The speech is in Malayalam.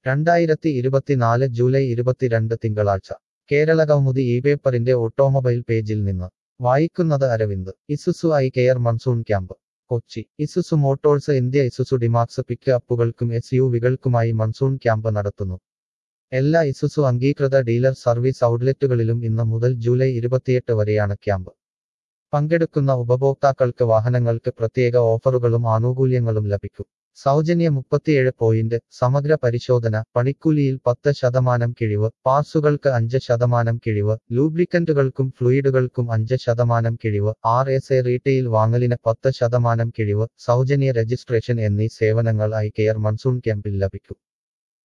2024 ജൂലൈ 22 തിങ്കളാഴ്ച കേരളകൗമുദി ഈ പേപ്പറിന്റെ ഓട്ടോമൊബൈൽ പേജിൽ നിന്ന് വായിക്കുന്നത് Aravind Isuzu I care monsoon camp Kochi Isuzu motors India Isuzu D Max pick അപ്പുകൾക്കും SUV-കൾക്കുമായി മൺസൂൺ ക്യാമ്പ് നടത്തുന്നു. എല്ലാ ഇസുസു അംഗീകൃത ഡീലർ സർവീസ് ഔട്ട്ലെറ്റുകളിലും ഇന്ന് മുതൽ ജൂലൈ 28 വരെയാണ് ക്യാമ്പ്. പങ്കെടുക്കുന്ന ഉപഭോക്താക്കൾക്ക് വാഹനങ്ങൾക്ക് പ്രത്യേക ഓഫറുകളും ആനുകൂല്യങ്ങളും ലഭിക്കും. സൗജന്യ 37 പോയിന്റ്, സമഗ്ര പരിശോധന, പണിക്കൂലിയിൽ 10% കിഴിവ്, പാർട്സുകൾക്ക് 5% കിഴിവ്, ലൂബ്രിക്കന്റുകൾക്കും ഫ്ലൂയിഡുകൾക്കും 5% കിഴിവ്, RSA റീറ്റെയിൽ വാങ്ങലിന് 10% കിഴിവ്, സൗജന്യ രജിസ്ട്രേഷൻ എന്നീ സേവനങ്ങൾ ഐ കെയർ മൺസൂൺ ക്യാമ്പിൽ ലഭിക്കും.